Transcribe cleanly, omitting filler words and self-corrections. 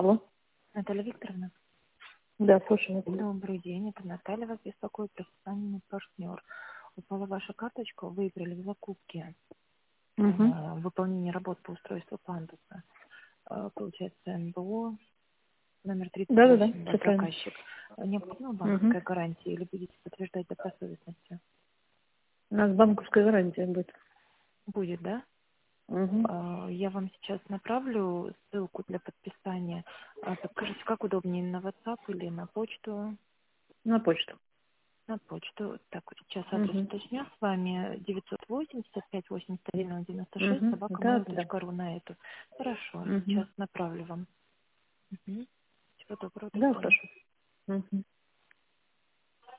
Алло. Наталья Викторовна, Да, слушаю. добрый день. Это Наталья, вас беспокоит профессиональный партнер. Упала ваша карточка, выиграли в закупке Угу. выполнение работ по устройству пандуса. Получается, МБО номер Да-да-да, 38, все ваш правильно. заказчик. Необходима Угу. банковская гарантия или будете подтверждать добросовестностью? У нас банковская гарантия будет. Будет, да? Угу. Я вам сейчас направлю ссылку для подписания. Подскажите, как удобнее, на WhatsApp или на почту? На почту. На почту. Так, вот сейчас адрес Угу. уточню с вами. 980-581-96, Угу. Да-да-да. собакамейл.ру на эту. Хорошо, Угу. сейчас направлю вам. Мгм. Всего доброго, до Да, свидания. хорошо. Угу.